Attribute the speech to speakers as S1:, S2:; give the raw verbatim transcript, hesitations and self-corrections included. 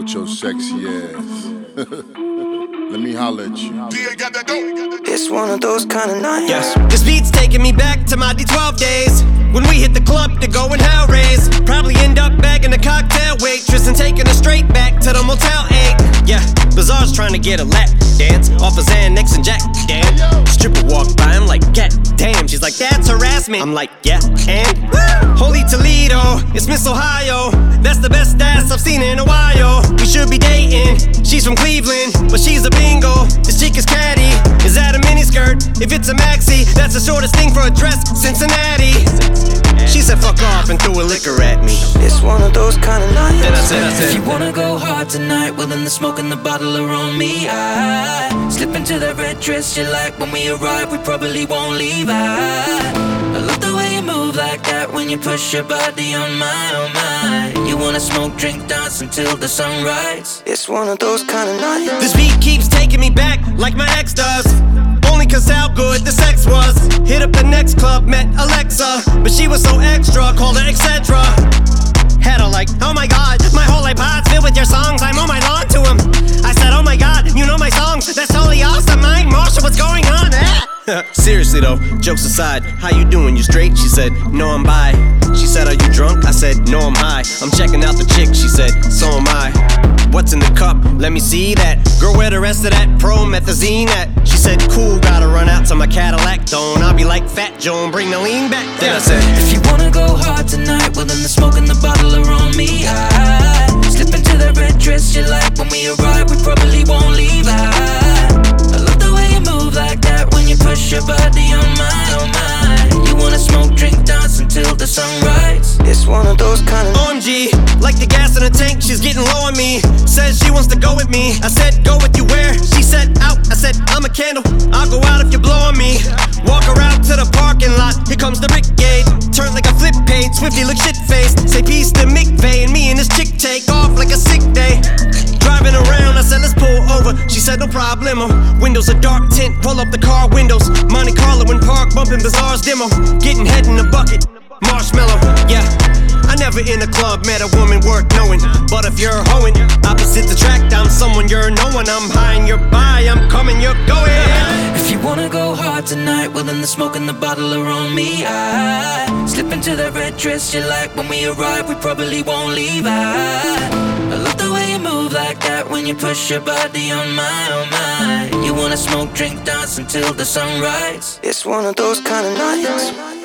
S1: with your sexy ass. Let me holler at you.
S2: It's one of those kind of nights.
S3: Yes. This beat's taking me back to my D twelve days, when we hit the club to go and hell raise. Probably end up bagging a cocktail waitress and taking her straight back to the Motel eight. Yeah, Bizarre's trying to get a lap dance off of Xanax and Jack. Damn, stripper walked by, I'm like, God damn. She's like, that's harassment. I'm like, yeah, and woo! Holy Toledo, it's Miss Ohio. That's the best ass I've seen in a while. We should be dating. She's from Cleveland, but she's a bingo. This chick is catty. Is that a miniskirt? If it's a maxi, that's the shortest thing for a dress. Cincinnati. She said fuck off and threw a liquor at me.
S2: It's one of those kind of nights.
S3: Then I said, I said,
S4: if you wanna go hard tonight, well then the smoke and the bottle are on me. I slip into that red dress you like. When we arrive, we probably won't leave. I, I love the way you move like that when you push your body on my, on my. You wanna smoke, drink, dance until the sunrise.
S2: It's one of those kind of nights.
S3: this beat keeps taking me back like my ex does. Only cause how good the sex was. Hit up the next club, met Alexa, but she was so extra, called her et cetera. Had her like, oh my god, my whole iPod's filled with your songs. I'm on my lawn to him. I said, oh my god, you know my songs. That's totally awesome, Mike Marshall, what's going on? Ah. Seriously though, jokes aside, how you doing? You straight? She said, no, I'm bi. She said, are you drunk? I said, no, I'm high. I'm checking out the chick. She said, so am I. What's in the cup? Let me see that. Girl, where the rest of that promethazine at? She said, cool, gotta run out to my Cadillac. Don't I'll be like Fat Joan, bring the lean back. Then I said,
S4: if you wanna go hard tonight, well then the smoke and the bottle are on me. I slip into that red dress you like. When we arrive, we probably won't leave. I, I love the way you move like that when you push your body on my, on my. You wanna smoke, drink, dance until the sunrise.
S2: It's one of those kind of
S3: O M G, like the gas in the tank, she's getting low on me. Says she wants to go with me. I said, go with you where? She said, out. I said, I'm a candle. I'll go out if you blow on me. Walk her out to the parking lot. Here comes the brigade. Turn like a flip page. Swifty look shit-faced. Say peace to McVeigh. And me and this chick take off like a sick day. Driving around, I said, let's pull over. She said, no problemo. Windows are dark tint. Pull up the car windows. Monte Carlo in park. Bumping Bizarre's demo. Getting head in the bucket. Marshmallow, yeah. I never in a club met a woman worth knowing. But if you're hoeing, opposite attract, I'm someone you're knowing. I'm high and you're by, I'm coming, you're going.
S4: If you wanna go hard tonight, well then the smoke and the bottle are on me. I slip into that red dress you like. When we arrive, we probably won't leave. I, I love the way you move like that when you push your body on my, on my. You wanna smoke, drink, dance until the sunrise.
S2: It's one of those kind of nights.